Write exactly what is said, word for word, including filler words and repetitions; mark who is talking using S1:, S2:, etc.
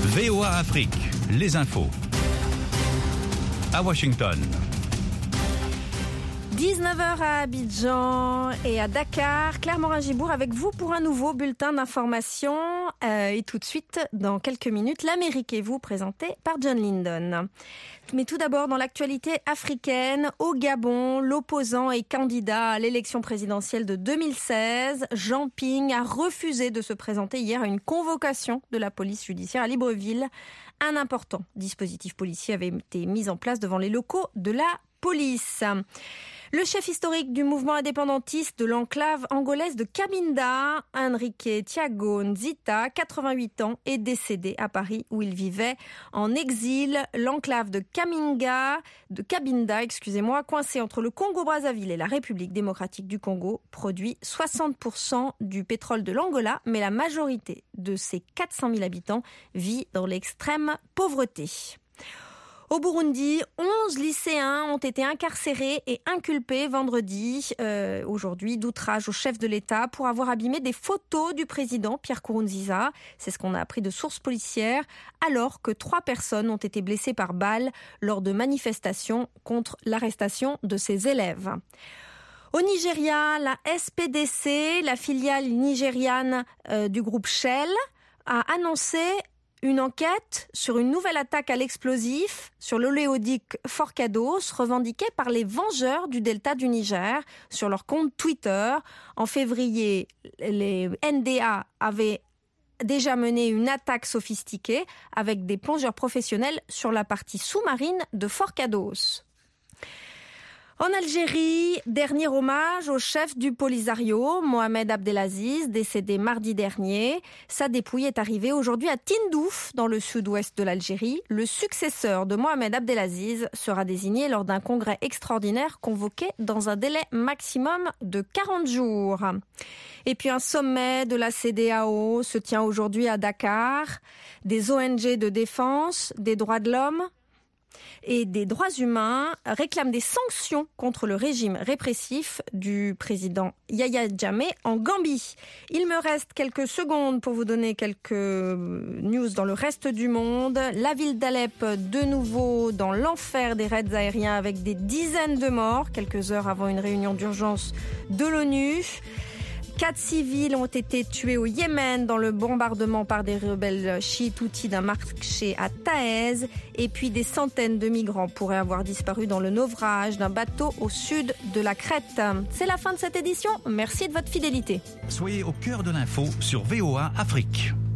S1: V O A Afrique, les infos. À Washington.
S2: dix-neuf heures à Abidjan et à Dakar. Claire Morin-Gibour avec vous pour un nouveau bulletin d'information. Euh, et tout de suite, dans quelques minutes, l'Amérique et vous, présenté par John Lyndon. Mais tout d'abord, dans l'actualité africaine, au Gabon, l'opposant et candidat à l'élection présidentielle de deux mille seize, Jean Ping, a refusé de se présenter hier à une convocation de la police judiciaire à Libreville. Un important dispositif policier avait été mis en place devant les locaux de la police. Le chef historique du mouvement indépendantiste de l'enclave angolaise de Cabinda, Henrique Thiago Nzita, quatre-vingt-huit ans, est décédé à Paris où il vivait en exil. L'enclave de Kaminga, de Cabinda, excusez-moi, coincée entre le Congo-Brazzaville et la République démocratique du Congo, produit soixante pour cent du pétrole de l'Angola, mais la majorité de ses quatre cent mille habitants vit dans l'extrême pauvreté. Au Burundi, onze lycéens ont été incarcérés et inculpés vendredi, euh, aujourd'hui, d'outrage au chef de l'État pour avoir abîmé des photos du président Pierre Nkurunziza. C'est ce qu'on a appris de sources policières, alors que trois personnes ont été blessées par balle lors de manifestations contre l'arrestation de ses élèves. Au Nigeria, la S P D C, la filiale nigériane euh, du groupe Shell, a annoncé une enquête sur une nouvelle attaque à l'explosif sur l'oléoduc Forcados revendiquée par les Vengeurs du Delta du Niger sur leur compte Twitter. En février, les N D A avaient déjà mené une attaque sophistiquée avec des plongeurs professionnels sur la partie sous-marine de Forcados. En Algérie, dernier hommage au chef du Polisario, Mohamed Abdelaziz, décédé mardi dernier. Sa dépouille est arrivée aujourd'hui à Tindouf, dans le sud-ouest de l'Algérie. Le successeur de Mohamed Abdelaziz sera désigné lors d'un congrès extraordinaire convoqué dans un délai maximum de quarante jours. Et puis un sommet de la C E D E A O se tient aujourd'hui à Dakar. Des O N G de défense des droits de l'homme et des droits humains réclament des sanctions contre le régime répressif du président Yahya Jammeh en Gambie. Il me reste quelques secondes pour vous donner quelques news dans le reste du monde. La ville d'Alep, de nouveau dans l'enfer des raids aériens avec des dizaines de morts, quelques heures avant une réunion d'urgence de l'ONU. Quatre civils ont été tués au Yémen dans le bombardement par des rebelles chiites houthis d'un marché à Taïz. Et puis des centaines de migrants pourraient avoir disparu dans le naufrage d'un bateau au sud de la Crète. C'est la fin de cette édition. Merci de votre fidélité.
S1: Soyez au cœur de l'info sur V O A Afrique.